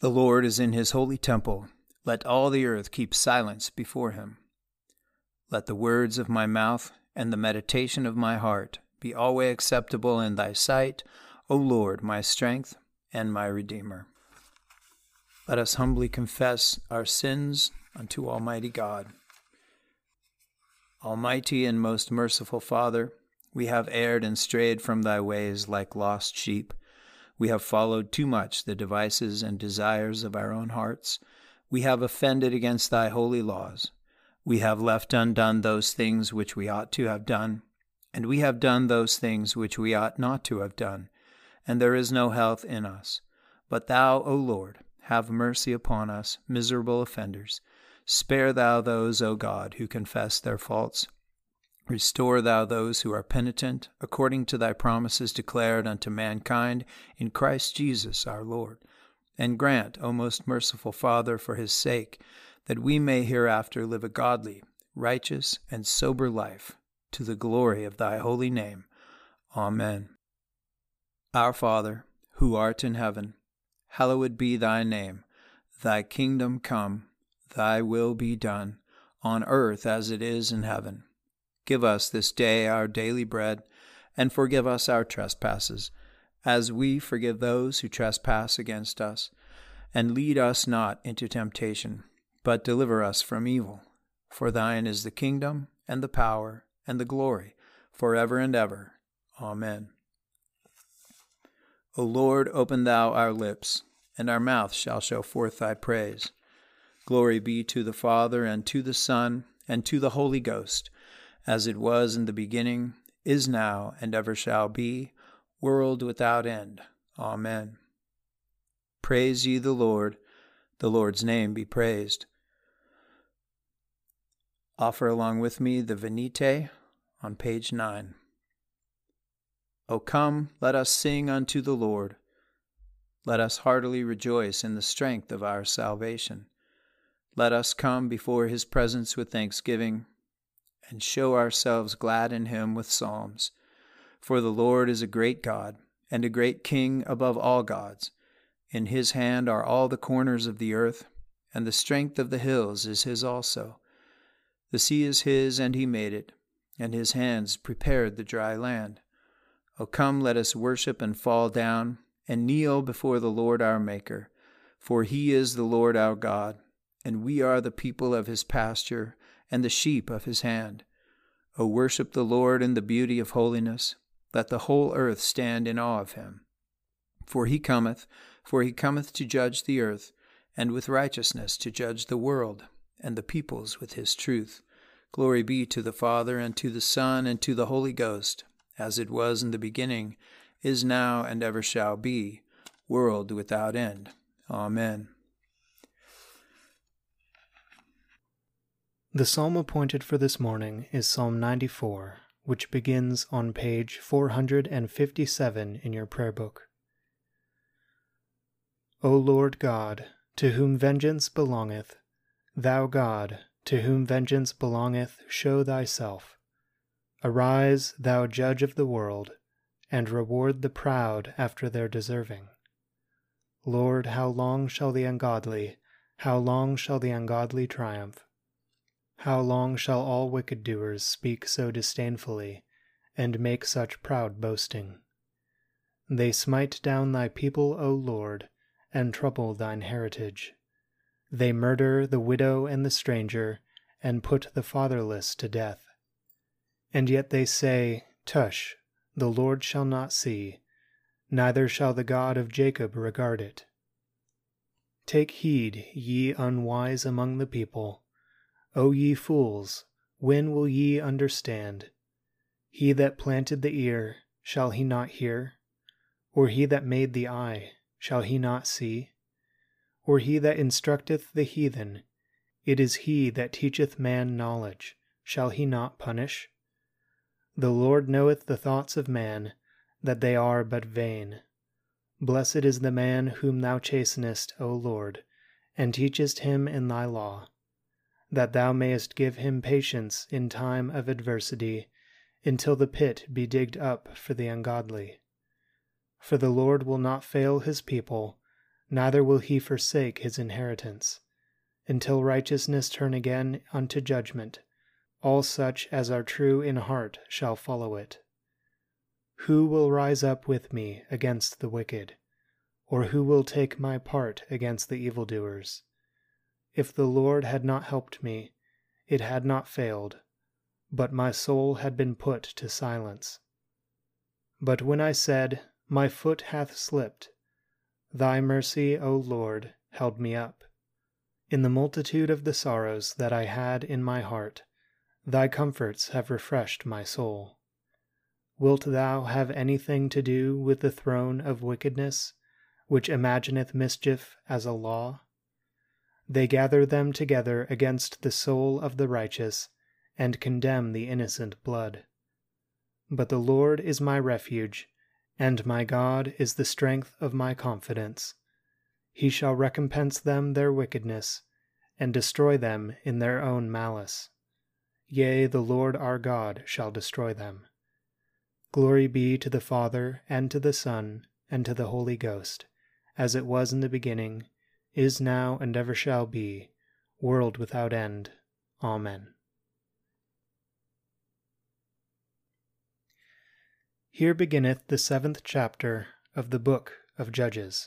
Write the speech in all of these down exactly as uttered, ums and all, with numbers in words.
The Lord is in his holy temple. Let all the earth keep silence before him. Let the words of my mouth and the meditation of my heart be always acceptable in thy sight, O Lord, my strength and my Redeemer. Let us humbly confess our sins unto Almighty God. Almighty and most merciful Father, we have erred and strayed from thy ways like lost sheep. We have followed too much the devices and desires of our own hearts. We have offended against thy holy laws. We have left undone those things which we ought to have done, and we have done those things which we ought not to have done, and there is no health in us. But thou, O Lord, have mercy upon us, miserable offenders. Spare thou those, O God, who confess their faults. Restore thou those who are penitent, according to thy promises declared unto mankind in Christ Jesus our Lord. And grant, O most merciful Father, for his sake, that we may hereafter live a godly, righteous, and sober life, to the glory of thy holy name. Amen. Our Father, who art in heaven, hallowed be thy name. Thy kingdom come, thy will be done, on earth as it is in heaven. Give us this day our daily bread, and forgive us our trespasses, as we forgive those who trespass against us. And lead us not into temptation, but deliver us from evil. For thine is the kingdom, and the power, and the glory, forever and ever. Amen. O Lord, open thou our lips, and our mouth shall show forth thy praise. Glory be to the Father, and to the Son, and to the Holy Ghost, as it was in the beginning, is now, and ever shall be, world without end. Amen. Praise ye the Lord. The Lord's name be praised. Offer along with me the Venite on page nine. O come, let us sing unto the Lord. Let us heartily rejoice in the strength of our salvation. Let us come before his presence with thanksgiving, and show ourselves glad in him with psalms. For the Lord is a great God, and a great King above all gods. In his hand are all the corners of the earth, and the strength of the hills is his also. The sea is his, and he made it, and his hands prepared the dry land. O come, let us worship and fall down, and kneel before the Lord our Maker. For he is the Lord our God, and we are the people of his pasture, and the sheep of his hand. O worship the Lord in the beauty of holiness. Let the whole earth stand in awe of him. For he cometh, for he cometh to judge the earth, and with righteousness to judge the world, and the peoples with his truth. Glory be to the Father, and to the Son, and to the Holy Ghost, as it was in the beginning, is now, and ever shall be, world without end. Amen. The psalm appointed for this morning is Psalm ninety-four, which begins on page four hundred fifty-seven in your prayer book. O Lord God, to whom vengeance belongeth, thou God, to whom vengeance belongeth, show thyself. Arise, thou judge of the world, and reward the proud after their deserving. Lord, how long shall the ungodly, how long shall the ungodly triumph? How long shall all wicked doers speak so disdainfully, and make such proud boasting? They smite down thy people, O Lord, and trouble thine heritage. They murder the widow and the stranger, and put the fatherless to death. And yet they say, Tush, the Lord shall not see, neither shall the God of Jacob regard it. Take heed, ye unwise among the people. O ye fools, when will ye understand? He that planted the ear, shall he not hear? Or he that made the eye, shall he not see? Or he that instructeth the heathen, it is he that teacheth man knowledge, shall he not punish? The Lord knoweth the thoughts of man, that they are but vain. Blessed is the man whom thou chastenest, O Lord, and teachest him in thy law, that thou mayest give him patience in time of adversity, until the pit be digged up for the ungodly. For the Lord will not fail his people, neither will he forsake his inheritance, until righteousness turn again unto judgment. All such as are true in heart shall follow it. Who will rise up with me against the wicked? Or who will take my part against the evildoers? If the Lord had not helped me, it had not failed, but my soul had been put to silence. But when I said, my foot hath slipped, thy mercy, O Lord, held me up. In the multitude of the sorrows that I had in my heart, thy comforts have refreshed my soul. Wilt thou have anything to do with the throne of wickedness, which imagineth mischief as a law? They gather them together against the soul of the righteous, and condemn the innocent blood. But the Lord is my refuge, and my God is the strength of my confidence. He shall recompense them their wickedness, and destroy them in their own malice. Yea, the Lord our God shall destroy them. Glory be to the Father, and to the Son, and to the Holy Ghost, as it was in the beginning, is now, and ever shall be, world without end. Amen. Here beginneth the seventh chapter of the book of Judges.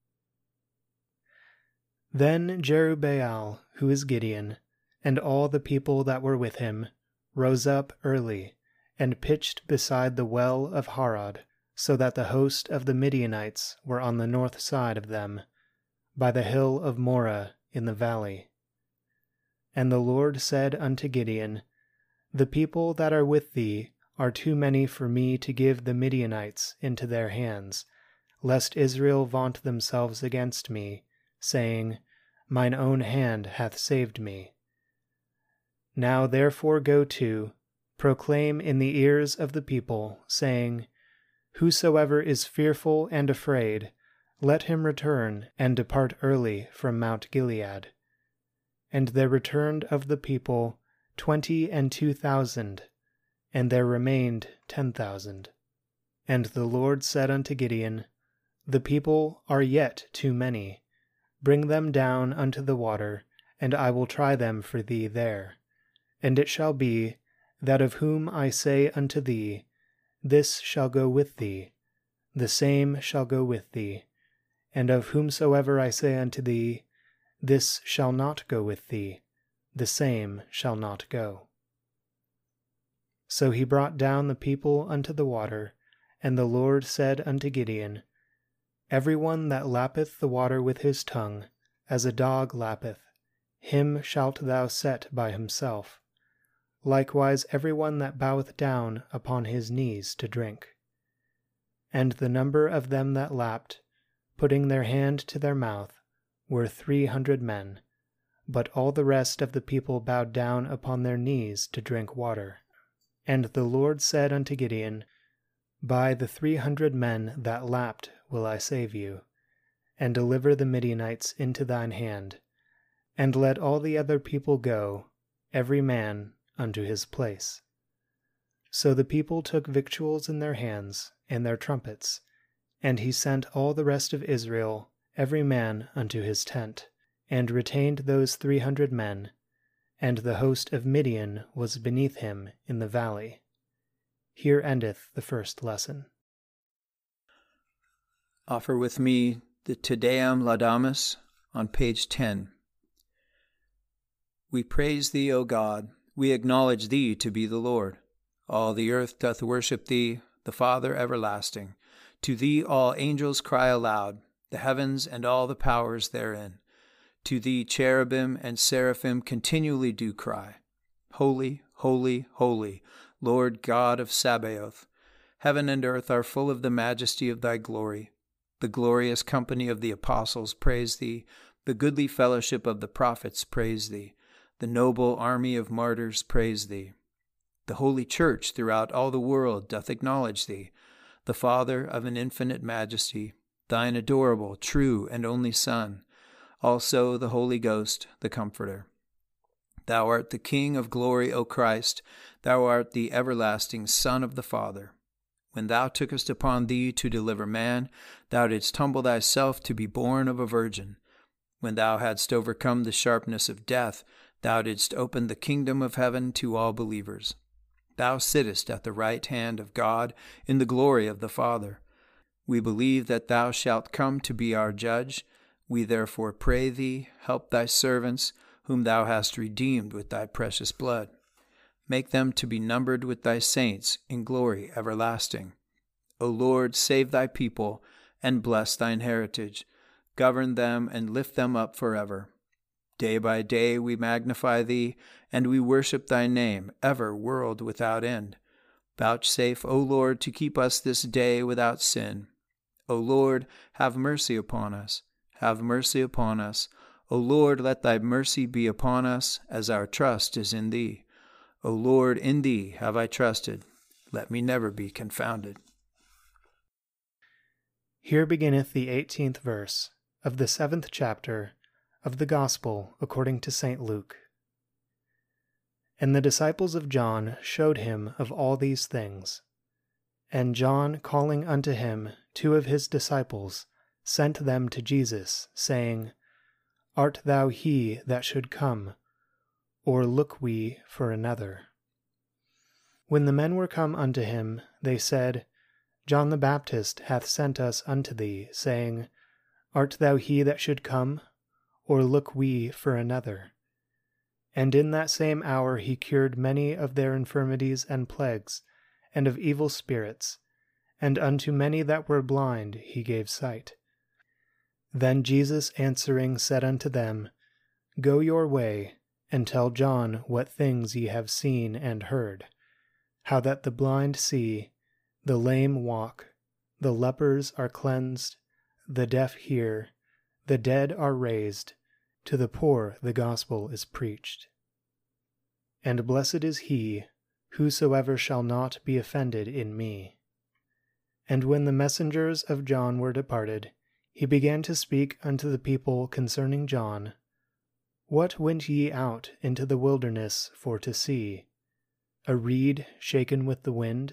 Then Jerubbaal, who is Gideon, and all the people that were with him, rose up early, and pitched beside the well of Harod, so that the host of the Midianites were on the north side of them, by the hill of Moreh in the valley. And the Lord said unto Gideon, The people that are with thee are too many for me to give the Midianites into their hands, lest Israel vaunt themselves against me, saying, Mine own hand hath saved me. Now therefore go to, proclaim in the ears of the people, saying, Whosoever is fearful and afraid, let him return and depart early from Mount Gilead. And there returned of the people twenty and two thousand, and there remained ten thousand. And the Lord said unto Gideon, The people are yet too many. Bring them down unto the water, and I will try them for thee there. And it shall be, that of whom I say unto thee, This shall go with thee, the same shall go with thee. And of whomsoever I say unto thee, This shall not go with thee, the same shall not go. So he brought down the people unto the water, and the Lord said unto Gideon, Every one that lappeth the water with his tongue, as a dog lappeth, him shalt thou set by himself. Likewise every one that boweth down upon his knees to drink. And the number of them that lapped, putting their hand to their mouth, were three hundred men, but all the rest of the people bowed down upon their knees to drink water. And the Lord said unto Gideon, By the three hundred men that lapped will I save you, and deliver the Midianites into thine hand, and let all the other people go, every man unto his place. So the people took victuals in their hands, and their trumpets, and he sent all the rest of Israel, every man unto his tent, and retained those three hundred men, and the host of Midian was beneath him in the valley. Here endeth the first lesson. Offer with me the Te Deum Laudamus on page ten. We praise thee, O God. We acknowledge thee to be the Lord. All the earth doth worship thee, the Father everlasting. To thee all angels cry aloud, the heavens and all the powers therein. To thee cherubim and seraphim continually do cry, Holy, holy, holy, Lord God of Sabaoth. Heaven and earth are full of the majesty of thy glory. The glorious company of the apostles praise thee. The goodly fellowship of the prophets praise thee. The noble army of martyrs praise thee. The holy church throughout all the world doth acknowledge thee, the Father of an infinite majesty, thine adorable, true, and only Son, also the Holy Ghost, the Comforter. Thou art the King of glory, O Christ. Thou art the everlasting Son of the Father. When thou tookest upon thee to deliver man, thou didst humble thyself to be born of a virgin. When thou hadst overcome the sharpness of death, thou didst open the kingdom of heaven to all believers. Thou sittest at the right hand of God in the glory of the Father. We believe that thou shalt come to be our judge. We therefore pray thee, help thy servants, whom thou hast redeemed with thy precious blood. Make them to be numbered with thy saints in glory everlasting. O Lord, save thy people, and bless thine heritage. Govern them and lift them up forever. Day by day we magnify thee, and we worship thy name, ever world without end. Vouchsafe, O Lord, to keep us this day without sin. O Lord, have mercy upon us. Have mercy upon us. O Lord, let thy mercy be upon us, as our trust is in thee. O Lord, in thee have I trusted. Let me never be confounded. Here beginneth the eighteenth verse of the seventh chapter of the Gospel according to Saint Luke. And the disciples of John showed him of all these things. And John, calling unto him two of his disciples, sent them to Jesus, saying, Art thou he that should come, or look we for another? When the men were come unto him, they said, John the Baptist hath sent us unto thee, saying, Art thou he that should come, or look we for another? And in that same hour he cured many of their infirmities and plagues, and of evil spirits, and unto many that were blind he gave sight. Then Jesus answering said unto them, Go your way, and tell John what things ye have seen and heard, how that the blind see, the lame walk, the lepers are cleansed, the deaf hear, the dead are raised, to the poor the gospel is preached. And blessed is he, whosoever shall not be offended in me. And when the messengers of John were departed, he began to speak unto the people concerning John. What went ye out into the wilderness for to see? A reed shaken with the wind?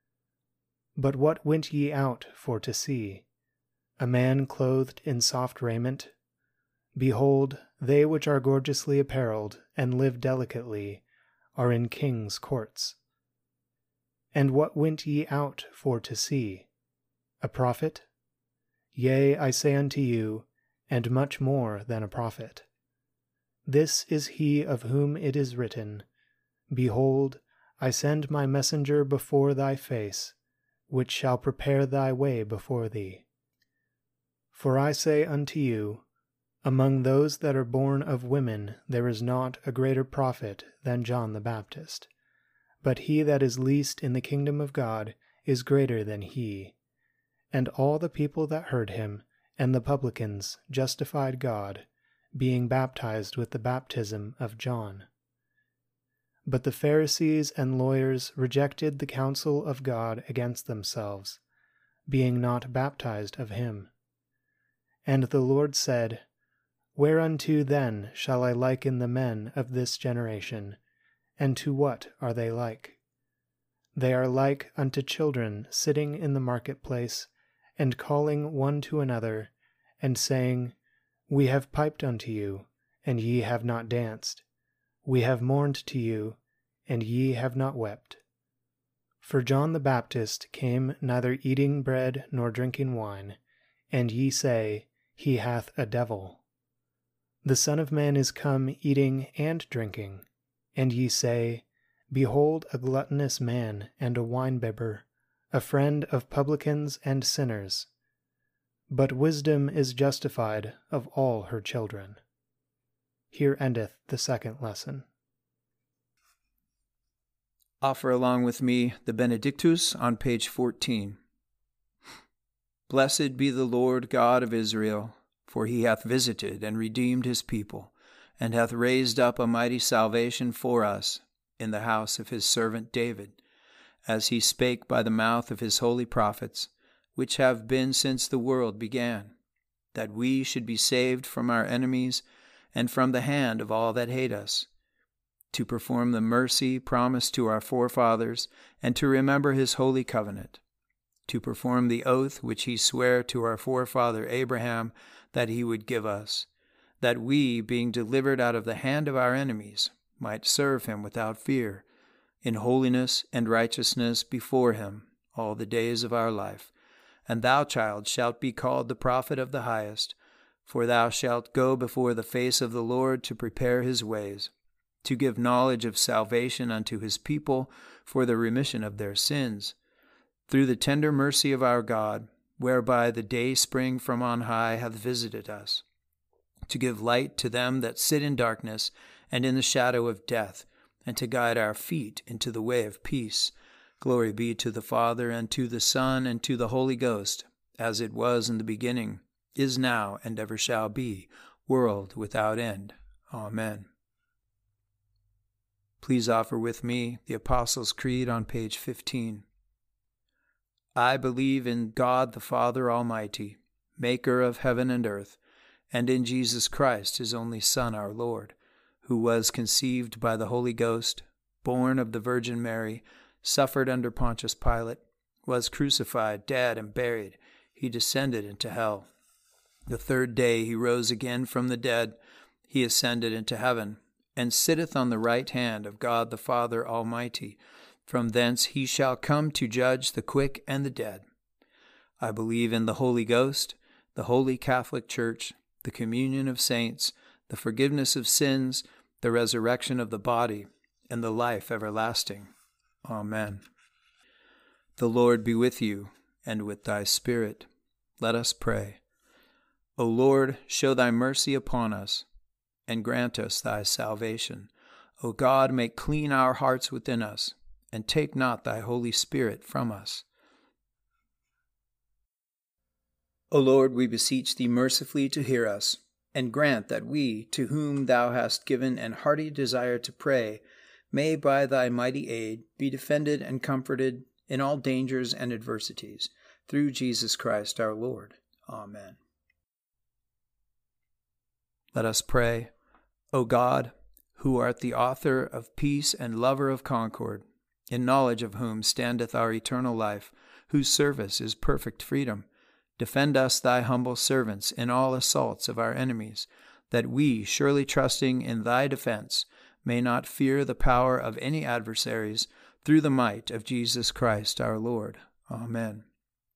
But what went ye out for to see? A man clothed in soft raiment? Behold, they which are gorgeously apparelled and live delicately are in kings' courts. And what went ye out for to see? A prophet? Yea, I say unto you, and much more than a prophet. This is he of whom it is written, Behold, I send my messenger before thy face, which shall prepare thy way before thee. For I say unto you, among those that are born of women there is not a greater prophet than John the Baptist. But he that is least in the kingdom of God is greater than he. And all the people that heard him, and the publicans, justified God, being baptized with the baptism of John. But the Pharisees and lawyers rejected the counsel of God against themselves, being not baptized of him. And the Lord said, Whereunto then shall I liken the men of this generation, and to what are they like? They are like unto children sitting in the marketplace, and calling one to another, and saying, We have piped unto you, and ye have not danced. We have mourned to you, and ye have not wept. For John the Baptist came neither eating bread nor drinking wine, and ye say, He hath a devil. The Son of Man is come eating and drinking, and ye say, Behold a gluttonous man and a winebibber, a friend of publicans and sinners. But wisdom is justified of all her children. Here endeth the second lesson. Offer along with me the Benedictus on page fourteen. Blessed be the Lord God of Israel, for he hath visited and redeemed his people, and hath raised up a mighty salvation for us in the house of his servant David, as he spake by the mouth of his holy prophets, which have been since the world began, that we should be saved from our enemies and from the hand of all that hate us, to perform the mercy promised to our forefathers, and to remember his holy covenant, to perform the oath which he sware to our forefather Abraham that he would give us, that we, being delivered out of the hand of our enemies, might serve him without fear, in holiness and righteousness before him all the days of our life. And thou, child, shalt be called the prophet of the highest, for thou shalt go before the face of the Lord to prepare his ways, to give knowledge of salvation unto his people for the remission of their sins, through the tender mercy of our God, whereby the day spring from on high hath visited us, to give light to them that sit in darkness and in the shadow of death, and to guide our feet into the way of peace. Glory be to the Father, and to the Son, and to the Holy Ghost, as it was in the beginning, is now, and ever shall be, world without end. Amen. Please offer with me the Apostles' Creed on page fifteen. I believe in God the Father Almighty, maker of heaven and earth, and in Jesus Christ, his only Son, our Lord, who was conceived by the Holy Ghost, born of the Virgin Mary, suffered under Pontius Pilate, was crucified, dead, and buried. He descended into hell. The third day he rose again from the dead. He ascended into heaven, and sitteth on the right hand of God the Father Almighty. From thence he shall come to judge the quick and the dead. I believe in the Holy Ghost, the Holy Catholic Church, the communion of saints, the forgiveness of sins, the resurrection of the body, and the life everlasting. Amen. The Lord be with you, and with thy spirit. Let us pray. O Lord, show thy mercy upon us, and grant us thy salvation. O God, make clean our hearts within us, and take not thy Holy Spirit from us. O Lord, we beseech thee mercifully to hear us, and grant that we, to whom thou hast given an hearty desire to pray, may by thy mighty aid be defended and comforted in all dangers and adversities, through Jesus Christ our Lord. Amen. Let us pray. O God, who art the author of peace and lover of concord, in knowledge of whom standeth our eternal life, whose service is perfect freedom, defend us, thy humble servants, in all assaults of our enemies, that we, surely trusting in thy defense, may not fear the power of any adversaries, through the might of Jesus Christ our Lord. Amen.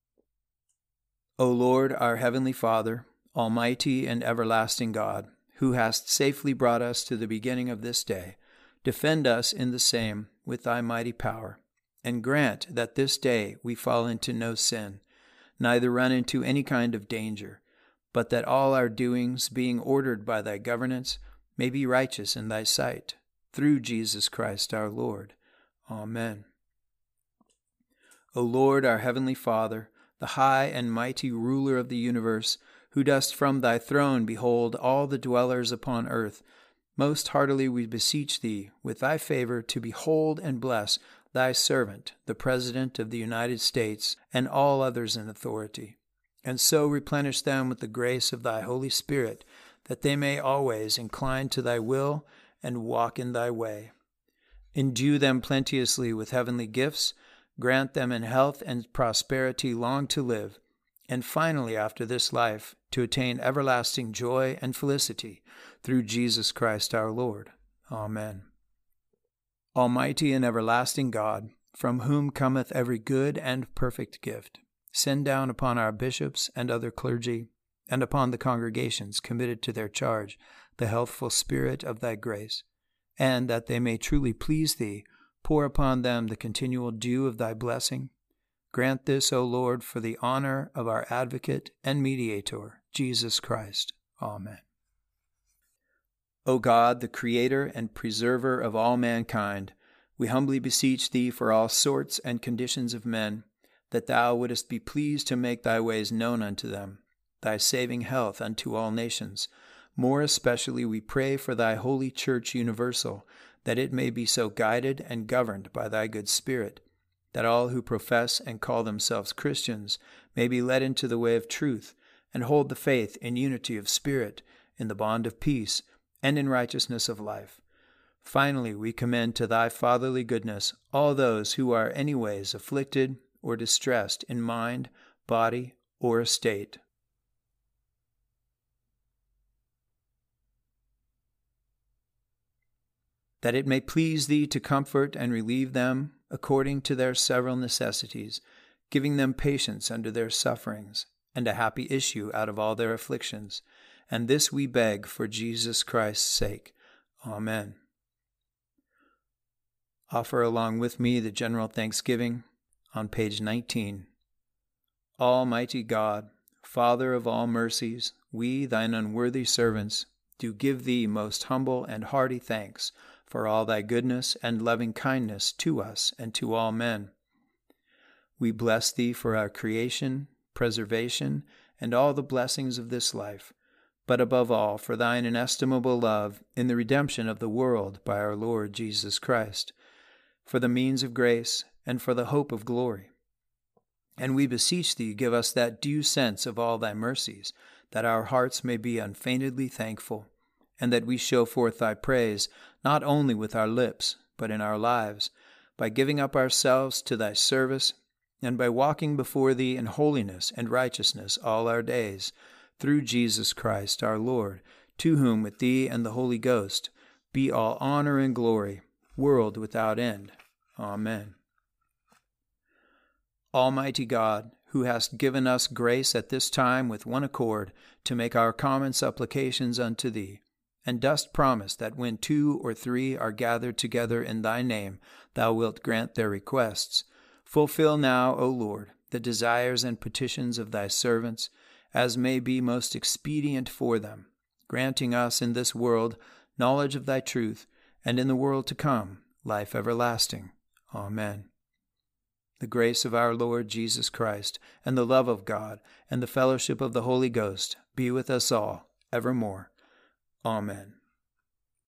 O Lord, our heavenly Father, almighty and everlasting God, who hast safely brought us to the beginning of this day, defend us in the same with thy mighty power, and grant that this day we fall into no sin, neither run into any kind of danger, but that all our doings, being ordered by thy governance, may be righteous in thy sight, through Jesus Christ our Lord. Amen. O Lord, our heavenly Father, the high and mighty ruler of the universe, who dost from thy throne behold all the dwellers upon earth, most heartily we beseech thee, with thy favor, to behold and bless thy servant, the President of the United States, and all others in authority, and so replenish them with the grace of thy Holy Spirit, that they may always incline to thy will and walk in thy way. Endue them plenteously with heavenly gifts, grant them in health and prosperity long to live, and finally, after this life, to attain everlasting joy and felicity, through Jesus Christ our Lord. Amen. Almighty and everlasting God, from whom cometh every good and perfect gift, send down upon our bishops and other clergy, and upon the congregations committed to their charge, the healthful spirit of thy grace, and that they may truly please thee, pour upon them the continual dew of thy blessing. Grant this, O Lord, for the honor of our advocate and mediator, Jesus Christ. Amen. O God, the creator and preserver of all mankind, we humbly beseech thee for all sorts and conditions of men, that thou wouldest be pleased to make thy ways known unto them, thy saving health unto all nations. More especially we pray for thy holy Church universal, that it may be so guided and governed by thy good Spirit, that all who profess and call themselves Christians may be led into the way of truth, and hold the faith in unity of spirit, in the bond of peace, and in righteousness of life. Finally, we commend to thy fatherly goodness all those who are anyways afflicted or distressed in mind, body, or estate. That it may please thee to comfort and relieve them according to their several necessities, giving them patience under their sufferings, and a happy issue out of all their afflictions. And this we beg for Jesus Christ's sake. Amen. Offer along with me the general thanksgiving on page nineteen. Almighty God, Father of all mercies, we, thine unworthy servants, do give thee most humble and hearty thanks for all thy goodness and loving kindness to us and to all men. We bless thee for our creation, preservation, and all the blessings of this life, but above all for thine inestimable love in the redemption of the world by our Lord Jesus Christ, for the means of grace and for the hope of glory. And we beseech thee, give us that due sense of all thy mercies, that our hearts may be unfeignedly thankful, and that we show forth thy praise, not only with our lips, but in our lives, by giving up ourselves to thy service, and by walking before thee in holiness and righteousness all our days, through Jesus Christ our Lord, to whom with thee and the Holy Ghost be all honor and glory, world without end. Amen. Almighty God, who hast given us grace at this time with one accord to make our common supplications unto thee, and dost promise that when two or three are gathered together in thy name, thou wilt grant their requests, fulfill now, O Lord, the desires and petitions of thy servants, as may be most expedient for them, granting us in this world knowledge of thy truth, and in the world to come life everlasting. Amen. The grace of our Lord Jesus Christ, and the love of God, and the fellowship of the Holy Ghost be with us all evermore. Amen.